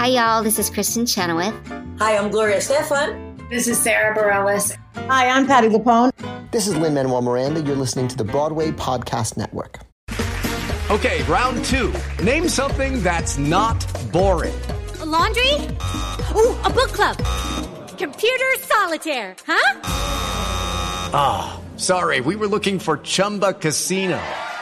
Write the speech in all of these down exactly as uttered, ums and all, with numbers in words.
Hi, y'all. This is Kristen Chenoweth. Hi, I'm Gloria Stefan. This is Sarah Bareilles. Hi, I'm Patti LuPone. This is Lin-Manuel Miranda. You're listening to the Broadway Podcast Network. Okay, round two. Name something that's not boring. A laundry? Ooh, a book club. Computer solitaire, huh? Ah, oh, sorry. We were looking for Chumba Casino.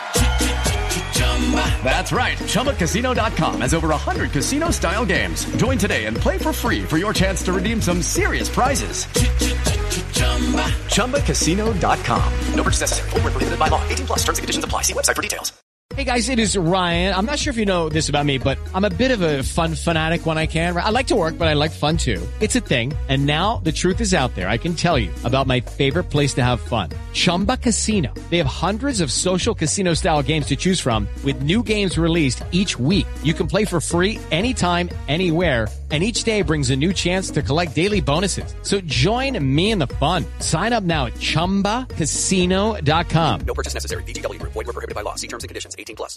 That's right. Chumba Casino dot com has over one hundred casino-style games. Join today and play for free for your chance to redeem some serious prizes. Chumba Casino dot com. No purchase necessary. Void where prohibited by law. eighteen plus terms and conditions apply. See website for details. Hey guys, it is Ryan. I'm not sure if you know this about me, but I'm a bit of a fun fanatic when I can. I like to work, but I like fun too. It's a thing. And now the truth is out there. I can tell you about my favorite place to have fun. Chumba Casino. They have hundreds of social casino style games to choose from with new games released each week. You can play for free anytime, anywhere. And each day brings a new chance to collect daily bonuses. So join me in the fun. Sign up now at Chumba Casino dot com. No purchase necessary. V G W. Void where prohibited by law. See terms and conditions. eighteen plus.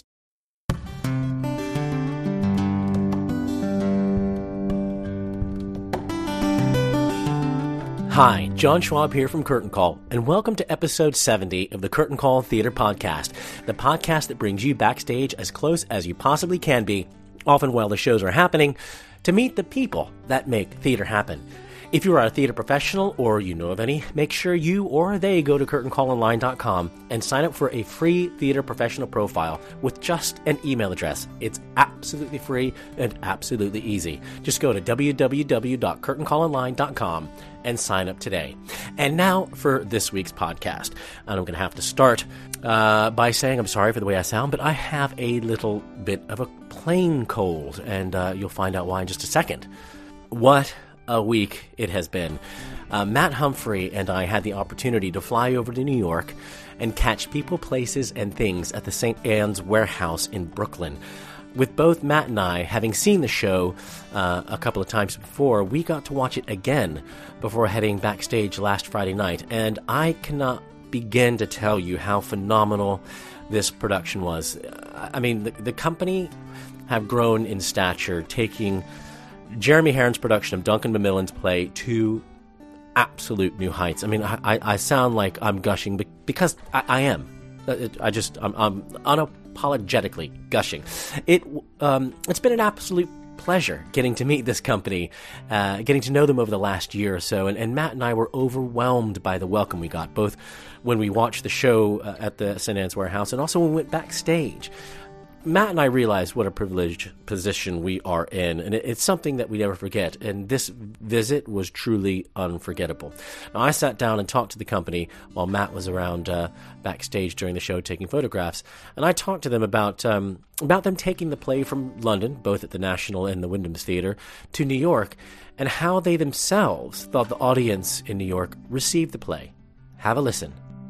Hi, John Schwab here from Curtain Call, and welcome to episode seventy of the Curtain Call Theater Podcast, the podcast that brings you backstage as close as you possibly can be, often while the shows are happening, to meet the people that make theater happen. If you are a theater professional or you know of any, make sure you or they go to curtain call online dot com and sign up for a free theater professional profile with just an email address. It's absolutely free and absolutely easy. Just go to w w w dot curtain call online dot com and sign up today. And now for this week's podcast. And I'm going to have to start uh, by saying I'm sorry for the way I sound, but I have a little bit of a plain cold, and uh, you'll find out why in just a second. What a week it has been. Uh, Matt Humphrey and I had the opportunity to fly over to New York and catch People, Places, and Things at the Saint Anne's Warehouse in Brooklyn. With both Matt and I having seen the show uh, a couple of times before, we got to watch it again before heading backstage last Friday night, and I cannot begin to tell you how phenomenal this production was. I mean, the, the company have grown in stature, taking Jeremy Herron's production of Duncan Macmillan's play to absolute new heights. I mean, I, I sound like I'm gushing because I, I am. I just, I'm, I'm unapologetically gushing. It, um, it's been an absolute pleasure getting to meet this company, uh, getting to know them over the last year or so, and, and Matt and I were overwhelmed by the welcome we got, both when we watched the show uh, at the Saint Anne's Warehouse and also when we went backstage. Matt and I realized what a privileged position we are in, and it's something that we never forget, and this visit was truly unforgettable. Now, I sat down and talked to the company while Matt was around uh, backstage during the show taking photographs, and I talked to them about um, about them taking the play from London, both at the National and the Wyndham's Theatre, to New York, and how they themselves thought the audience in New York received the play. Have a listen.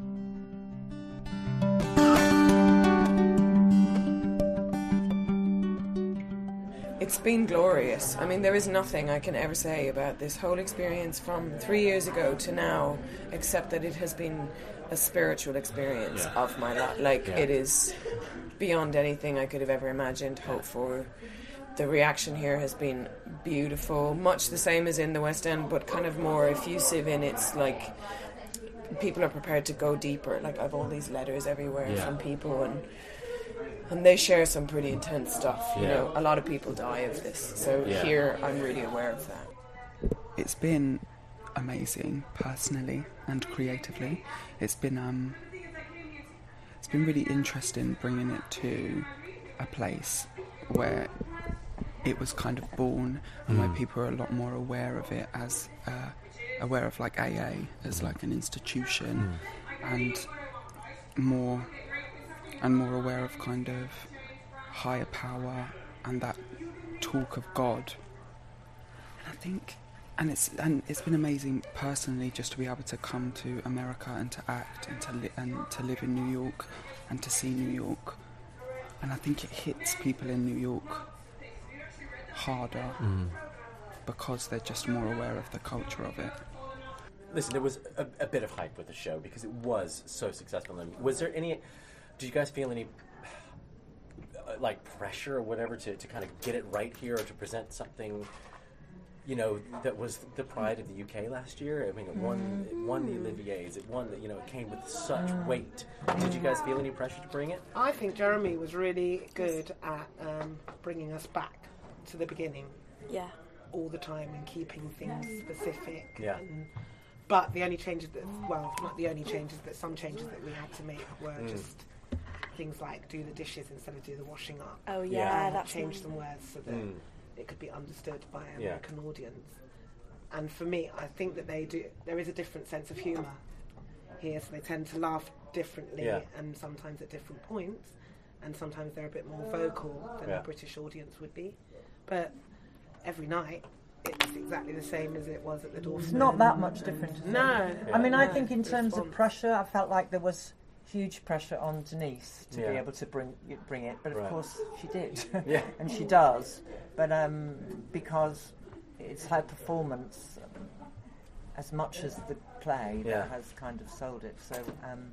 It's been glorious. I mean, there is nothing I can ever say about this whole experience from three years ago to now, except that it has been a spiritual experience yeah. of my life. Like, yeah. It is beyond anything I could have ever imagined, hoped for. The reaction here has been beautiful, much the same as in the West End, but kind of more effusive in its, like, people are prepared to go deeper. Like, I have all these letters everywhere yeah. from people, and And they share some pretty intense stuff. You yeah. know, a lot of people die of this. So yeah. here, I'm really aware of that. It's been amazing, personally and creatively. It's been um, it's been really interesting bringing it to a place where it was kind of born, and mm. where people are a lot more aware of it as uh, aware of like A A as like an institution, mm. and more. and more aware of kind of higher power and that talk of God. And I think, and it's and it's been amazing personally just to be able to come to America and to act and to li- and to live in New York and to see New York. And I think it hits people in New York harder mm. because they're just more aware of the culture of it. Listen, there was a, a bit of hype with the show because it was so successful. Was there any... Did you guys feel any uh, like pressure or whatever to, to kind of get it right here or to present something, you know, that was the pride of the U K last year? I mean, it won, it won the Olivier's. It won, the, you know, it came with such weight. Did you guys feel any pressure to bring it? I think Jeremy was really good at um, bringing us back to the beginning. Yeah. All the time and keeping things specific. Yeah. And, but the only changes that, well, not the only changes, but some changes that we had to make were mm. just things like do the dishes instead of do the washing up. Oh yeah, and that's change one. some words so that mm. it could be understood by an yeah. American audience. And for me, I think that they do. There is a different sense of humour here, so they tend to laugh differently yeah. and sometimes at different points, and sometimes they're a bit more vocal than yeah. a British audience would be. But every night, it's exactly the same as it was at the Dorfman. It's not that much different. No. Yeah. I mean, I no, think in terms response. of pressure, I felt like there was huge pressure on Denise to yeah. be able to bring bring it, but of right. course she did, yeah. and she does. But um, because it's her performance, as much as the play, yeah. that has kind of sold it. So. Um,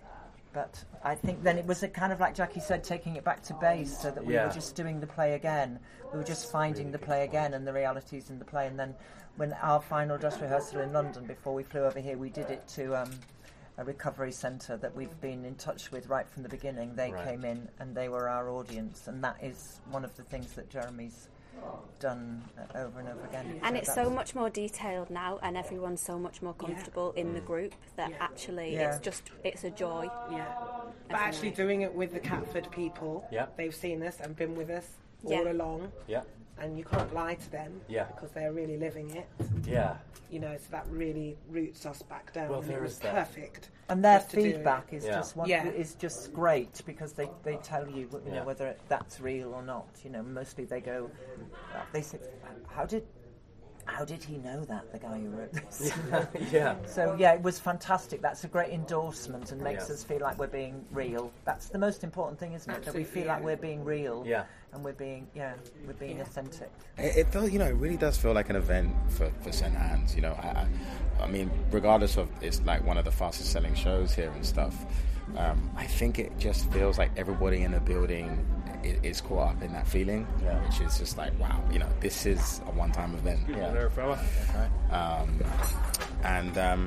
But I think then it was a kind of like Jackie said, taking it back to base, so that we yeah. were just doing the play again. We were just finding the play again and the realities in the play. And then when our final dress rehearsal in London, before we flew over here, we did it to um, a recovery centre that we've been in touch with right from the beginning. They right. came in and they were our audience. And that is one of the things that Jeremy's done uh, over and over again. And so it's so much more detailed now, and everyone's so much more comfortable yeah. in the group that yeah. actually yeah. it's just it's a joy. Yeah, but actually night. doing it with the Catford people, yeah. they've seen us and been with us all yeah. along. Yeah. And you can't lie to them yeah. because they're really living it. Yeah. You know, so that really roots us back down. Well, and there it was is that. perfect. And their just to do feedback it. is yeah. just one, yeah. is just great because they, they tell you, you know, yeah. whether it, that's real or not. You know, mostly they go, uh, they say, how did how did he know that, the guy who wrote this? yeah. So yeah, it was fantastic. That's a great endorsement and makes yeah. us feel like we're being real. That's the most important thing, isn't it? Absolutely, that we feel yeah. like we're being real. Yeah. And we're being, yeah, we're being yeah. authentic. It, it does, you know, it really does feel like an event for, for Saint Anne's. You know, I, I, I mean, regardless of it's like one of the fastest selling shows here and stuff. Um, I think it just feels like everybody in the building is, is caught up in that feeling, yeah. which is just like, wow, you know, this is a one-time event. Yeah. There, fella. Um, and um,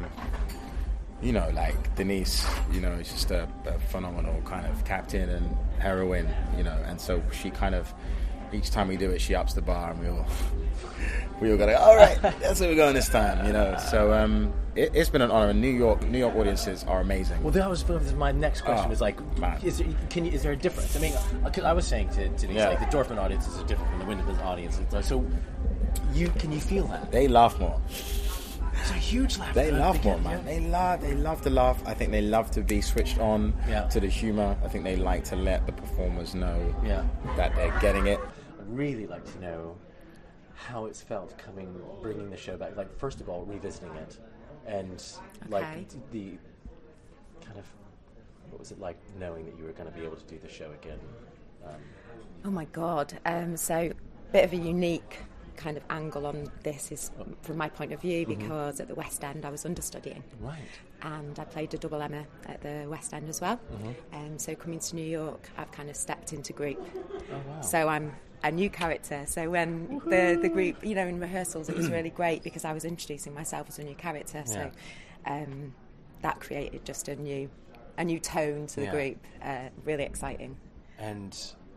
you know, like Denise, you know, is just a, a phenomenal kind of captain and heroine, you know, and so she kind of each time we do it, she ups the bar, and we all we all gotta go, all right, that's where we're going this time, you know. So um, it, it's been an honor. And New York, New York audiences are amazing. Well, that was my next question. Oh, is like, man. is there, can you, is there a difference? I mean, because I was saying to Denise, Yeah. like the Dorfman audiences are different from the Wyndham audience. And so, so you can you feel that? They laugh more. It's a huge laugh. They I laugh think, more, yeah. man. They love, they love to laugh. I think they love to be switched on Yeah. to the humour. I think they like to let the performers know Yeah. that they're getting it. I'd really like to know how it's felt coming, bringing the show back. Like, first of all, revisiting it, and like Okay. the kind of what was it like knowing that you were going to be able to do the show again? Um, Oh my God. Um, so, bit of a unique kind of angle on this is from my point of view, because mm-hmm. at the West End I was understudying. Right. And I played a double Emma at the West End as well. Mm-hmm. And so coming to New York, I've kind of stepped into group. Oh, wow. So I'm a new character. So when the, the group, you know, in rehearsals, it was really great because I was introducing myself as a new character. So um, that created just a new a new tone to the Yeah. group. Uh, really exciting. And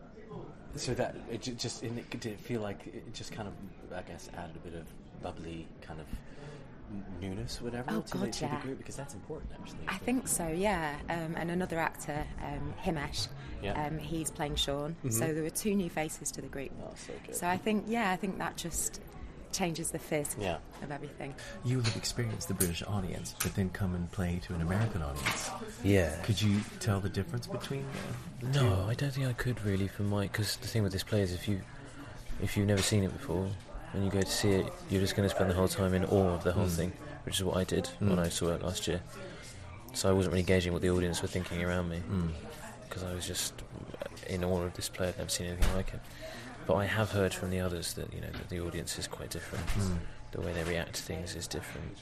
so that it ju- just and it, did it feel like it just kind of, I guess, added a bit of bubbly kind of newness or whatever Oh, to, God, the, to yeah. the group, because that's important actually. I think so, yeah. Um, and another actor, um, Himesh, Yeah. um, he's playing Sean. Mhm. So there were two new faces to the group. Oh, so good. So I think, yeah, I think that just changes the fizz Yeah. of everything. You have experienced the British audience, but then come and play to an American audience. Yeah. Could you tell the difference between uh, the two? No, I don't think I could really for my... Because the thing with this play is if, you, if you've never seen it before, when you go to see it, you're just going to spend the whole time in awe of the whole Mm. thing, which is what I did Mm. when I saw it last year. So I wasn't really gauging what the audience were thinking around me, because I was just in awe of this play. I'd never seen anything like it. But I have heard from the others that, you know, that the audience is quite different. Mm. The way they react to things is different.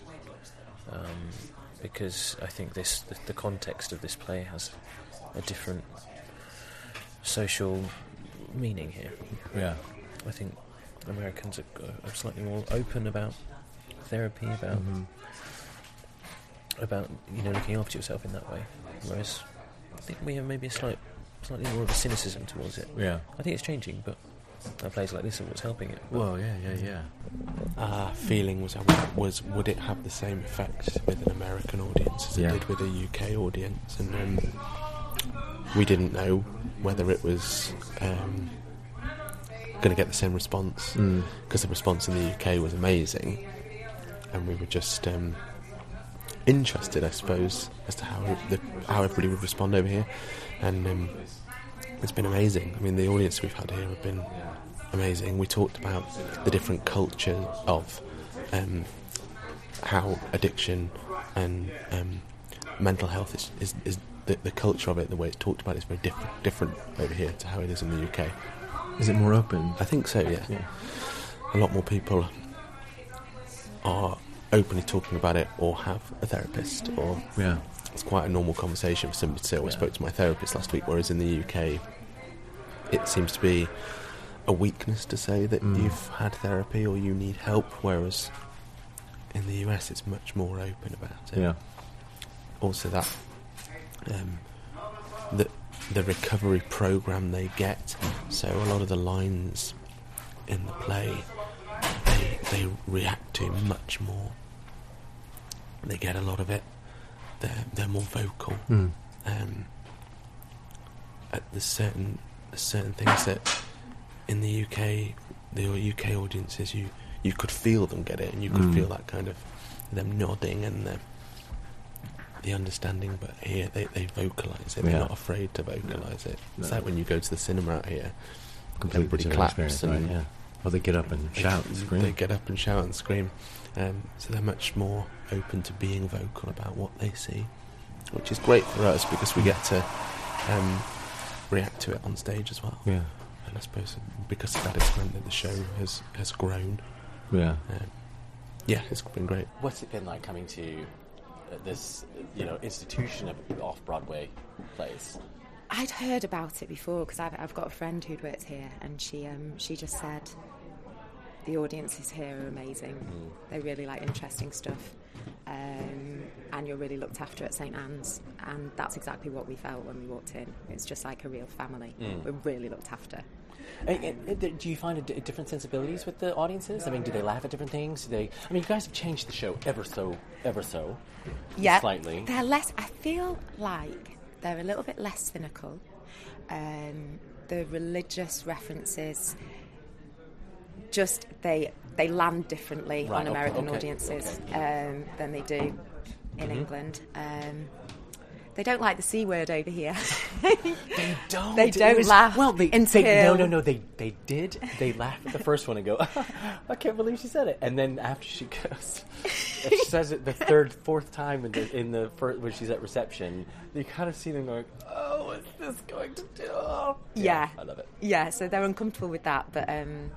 Um, because I think this the, the context of this play has a different social meaning here. Yeah. I think Americans are, are slightly more open about therapy, about Mm-hmm. about you know looking after yourself in that way. Whereas I think we have maybe a slight, slightly more of a cynicism towards it. Yeah. I think it's changing, but a place like this is what's helping it. But Well, yeah, yeah, yeah. Our feeling was, was would it have the same effect with an American audience as Yeah. it did with a U K audience? And um, we didn't know whether it was um, going to get the same response, Mm. because the response in the U K was amazing, and we were just um, interested, I suppose, as to how the, how everybody would respond over here. And um, it's been amazing. I mean, the audience we've had here have been amazing. We talked about the different cultures of um, how addiction and um, mental health is, is, is the, the culture of it, the way it's talked about is very different, different over here to how it is in the U K. Is it more open? I think so, yeah. Yeah. A lot more people are openly talking about it or have a therapist, or Yeah. it's quite a normal conversation for somebody to say, oh, I spoke to my therapist last week, whereas in the U K it seems to be a weakness to say that Mm. you've had therapy or you need help, whereas in the U S it's much more open about it. Yeah. Also that um, the, the recovery program they get, so a lot of the lines in the play they, they react to much more. They get a lot of it. They're, they're more vocal. Mm. Um, at the certain there's certain things that in the U K, the U K audiences, you you could feel them get it, and you could Mm. feel that kind of them nodding and the the understanding. But here, they, they vocalise it. They're Yeah. not afraid to vocalise it. It's No. like when you go to the cinema out here, Completely everybody different claps experience, and right, yeah. Well, they get up and they- shout and scream. They get up and shout and scream. Um, so they're much more open to being vocal about what they see, which is great for us because we get to um, react to it on stage as well. Yeah. And I suppose because of that, it's meant that the show has has grown. Yeah. Um, yeah, it's been great. What's it been like coming to uh, this, you know, institution of off-Broadway plays? I'd heard about it before because I've, I've got a friend who'd worked here, and she um, she just said the audiences here are amazing. Mm. They really like interesting stuff, um, and you're really looked after at St Anne's, and that's exactly what we felt when we walked in. It's just like a real family. Mm. We're really looked after. And, and, and do you find a d- different sensibilities with the audiences? I mean, do they laugh at different things? Do they? I mean, you guys have changed the show ever so, ever so, Yeah, slightly. they're less. I feel like they're a little bit less cynical. Um, the religious references, just they they land differently Right, on okay, American okay, audiences um, than they do in Mhm. England. Um, they don't like the C word over here. They don't. They It don't was- laugh. Well, they, until they no no no they they did. They laughed at the first one and go, I can't believe she said it. And then after she goes, if she says it the third, fourth time in the in the first, when she's at reception, you kind of see them going, oh, what's this going to do? Oh. Yeah, I love it. Yeah, so they're uncomfortable with that, but um,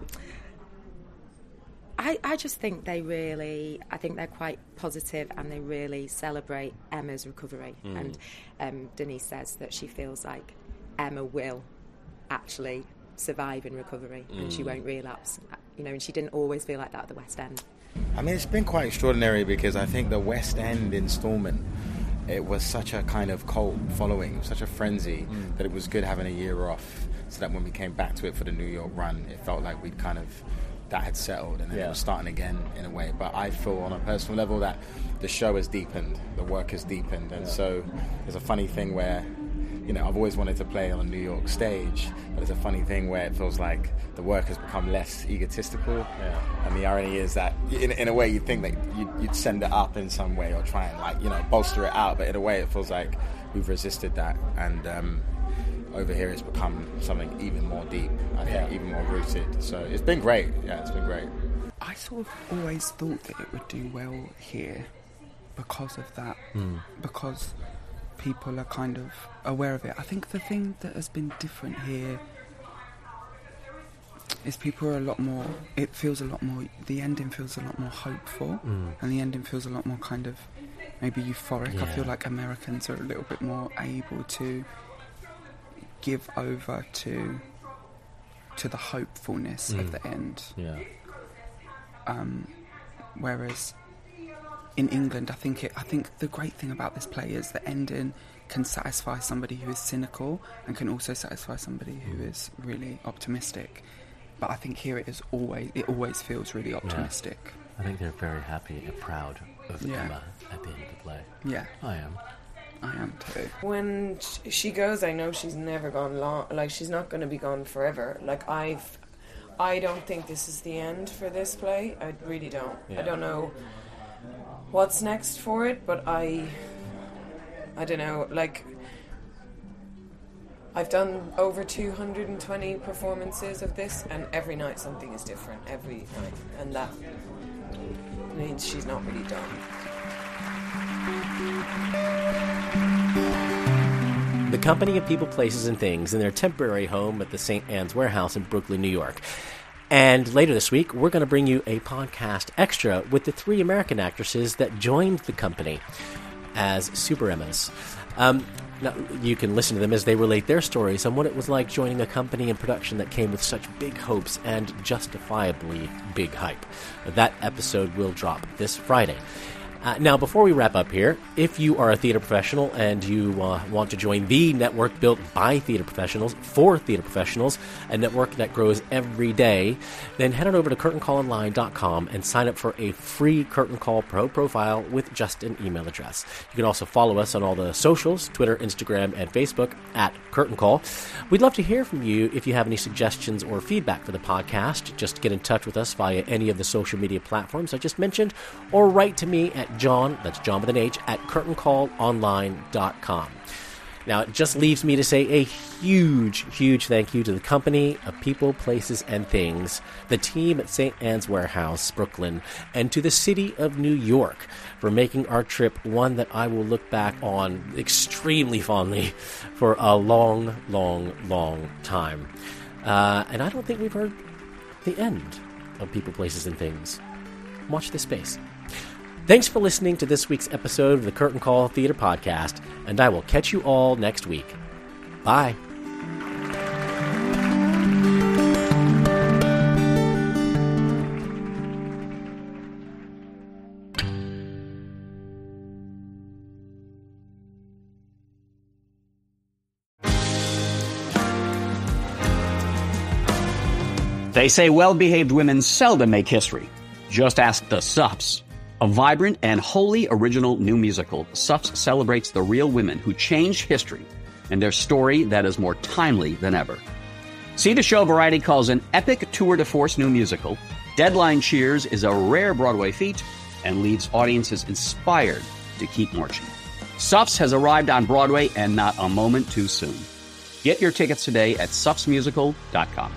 I, I just think they really, I think they're quite positive and they really celebrate Emma's recovery. Mm. And um, Denise says that she feels like Emma will actually survive in recovery and she Mm. won't relapse. You know, and she didn't always feel like that at the West End. I mean, it's been quite extraordinary because I think the West End installment, it was such a kind of cult following, such a frenzy, Mm. that it was good having a year off, so that when we came back to it for the New York run, it felt like we'd kind of, that had settled, and then Yeah. it was starting again in a way. But I feel on a personal level that the show has deepened, the work has deepened, and Yeah. so there's a funny thing where, you know, I've always wanted to play on a New York stage, but it's a funny thing where it feels like the work has become less egotistical. Yeah. And the irony is that, in, in a way, you'd think that you'd, you'd send it up in some way or try and, like, you know, bolster it out, but in a way, it feels like we've resisted that. And um, over here, it's become something even more deep, I think, Yeah. even more rooted. So it's been great. Yeah, it's been great. I sort of always thought that it would do well here because of that, Mm. because people are kind of aware of it. I think the thing that has been different here is people are a lot more, it feels a lot more, the ending feels a lot more hopeful, Mm. and the ending feels a lot more kind of maybe euphoric. I Yeah. feel like Americans are a little bit more able to give over to to the hopefulness Mm. of the end. Yeah. Um, whereas in England, I think it. I think the great thing about this play is the ending can satisfy somebody who is cynical and can also satisfy somebody who is really optimistic. But I think here it is always. It always feels really optimistic. Yeah. I think they're very happy and proud of Yeah. Emma at the end of the play. Yeah, I am. I am too. When sh- she goes, I know she's never gone long. Like, she's not going to be gone forever. Like, I've, I don't think this is the end for this play. I really don't. Yeah. I don't know what's next for it, but I, I don't know. Like, I've done over two hundred twenty performances of this, and every night something is different. Every night, and that means she's not really done. The company of People, Places, and Things in their temporary home at the Saint Anne's Warehouse in Brooklyn, New York. And later this week, we're going to bring you a podcast extra with the three American actresses that joined the company as Super Emmas. Um, now, you can listen to them as they relate their stories on what it was like joining a company and production that came with such big hopes and justifiably big hype. That episode will drop this Friday. Uh, now, before we wrap up here, if you are a theater professional and you uh, want to join the network built by theater professionals for theater professionals, a network that grows every day, then head on over to curtain call online dot com and sign up for a free Curtain Call Pro profile with just an email address. You can also follow us on all the socials, Twitter, Instagram, and Facebook at Curtain Call. We'd love to hear from you if you have any suggestions or feedback for the podcast. Just get in touch with us via any of the social media platforms I just mentioned, or write to me at John, that's John with an H, at curtain call online dot com. Now, it just leaves me to say a huge, huge thank you to the company of People, Places, and Things, the team at Saint Anne's Warehouse, Brooklyn, and to the city of New York for making our trip one that I will look back on extremely fondly for a long, long, long time. Uh, and I don't think we've heard the end of People, Places, and Things. Watch this space. Thanks for listening to this week's episode of the Curtain Call Theater Podcast, and I will catch you all next week. Bye. They say well-behaved women seldom make history. Just ask the Sups. A vibrant and wholly original new musical, Sups celebrates the real women who changed history and their story that is more timely than ever. See the show Variety calls an epic tour de force new musical. Deadline cheers is a rare Broadway feat and leaves audiences inspired to keep marching. Sups has arrived on Broadway and not a moment too soon. Get your tickets today at sups musical dot com.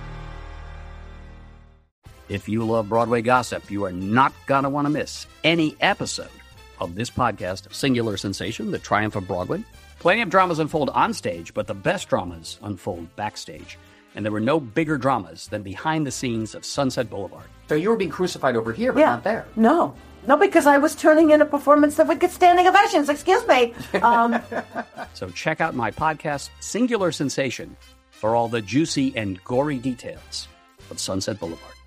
If you love Broadway gossip, you are not going to want to miss any episode of this podcast, Singular Sensation, The Triumph of Broadway. Plenty of dramas unfold on stage, but the best dramas unfold backstage. And there were no bigger dramas than behind the scenes of Sunset Boulevard. So you were being crucified over here, but Yeah. not there. No. No, because I was turning in a performance that would get standing ovations. Excuse me. Um, So check out my podcast, Singular Sensation, for all the juicy and gory details of Sunset Boulevard.